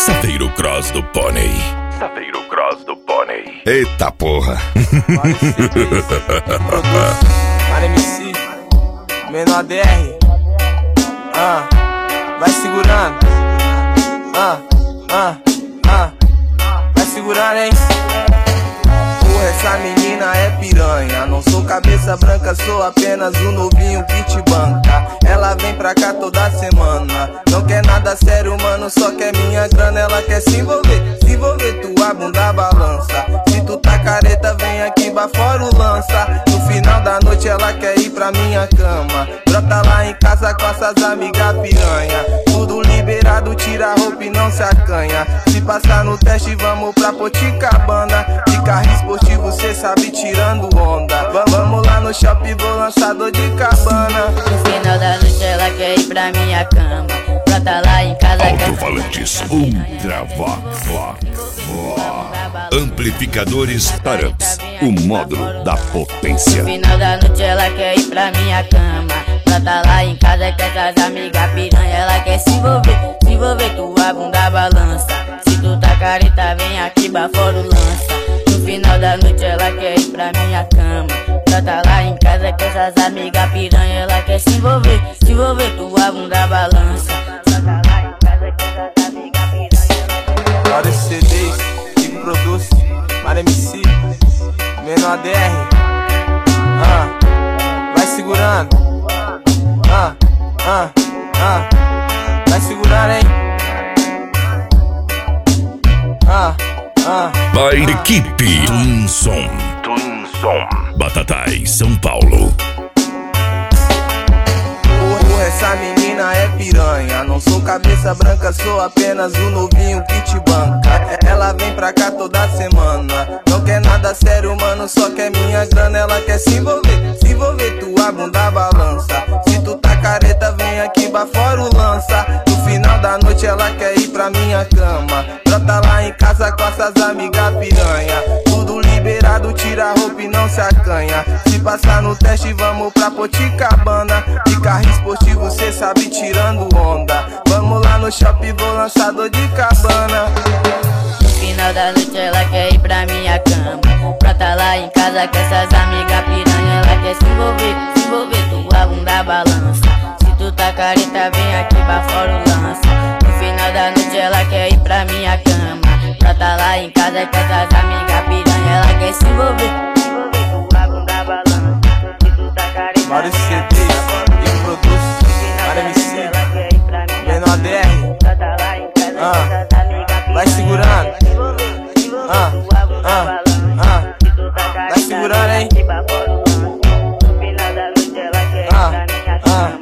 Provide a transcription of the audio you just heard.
Safeiro Cross do Pônei. Safeiro Cross do Pônei. Eita porra. Para MC, menor DR. Vai segurando. Vai segurando, hein? Porra, essa menina é piranha. Não sou cabeça branca, sou apenas um novinho que te banca. Ela vem pra cá toda semana. Não quer nada sério, mano, só quer minha grana. Ela quer se envolver, tua bunda balança. Se tu tá careta, vem aqui, bafora o lança. No final da noite ela quer ir pra minha cama. Brota lá em casa com essas amigas piranha. Tudo liberado, tira a roupa e não se acanha. Se passar no teste, vamos pra Poticabana. De carro esportivo, cê sabe, tirando onda. Vamos lá no shopping, vou lançar dor de cabana. No final da noite ela quer ir pra minha cama. Brota lá em casa. Alto-falantes Ultravox. Amplificadores Taramps, o módulo da potência. No final da noite ela quer ir pra minha cama. Brota lá em casa com essas amigas piranha. Ela quer se envolver, tua bunda balança. Se tu tá careta, vem aqui, bafora o lança. No final da noite ela quer ir pra minha cama. Brota lá em casa com essas amigas piranha. Ela quer se envolver, tua bunda balança. Brota lá em casa com essas amigas piranha. Vários CDs que produz para MC, menor DR. Vai segurando. Vai segurando, hein? Vai equipe Twinson. Batatais, São Paulo. Porra, essa menina é piranha. Não sou cabeça branca, sou apenas um novinho que te banca. Ela vem pra cá toda semana. Não quer nada sério, mano, só quer minha grana. Ela quer se envolver, tua bunda balança. Se tu tá careta, vem aqui, bafora o lança. No final da noite ela quer ir pra minha cama. Brota lá em casa com essas amigas piranha. Tudo liberado, tira a roupa e não se acanha. Se passar no teste, vamos pra Poticabana. De carro esportivo, cê sabe, tirando onda. Vamos lá no shopping, vou lançar dor de cabana. No final da noite ela quer ir pra minha cama. Brota lá em casa com essas amigas piranha. Ela quer se envolver, tua bunda balança. Se tu tá careta, vem aqui, bafora o lança. No final da noite ela quer ir pra minha cama. Brota lá em casa com essas amigas piranha. Ela quer se envolver, tua bunda balança. Se tu tá careta, Vários CDs que produz para MC, menor DR. Vai segurando. Vai segurando, hein?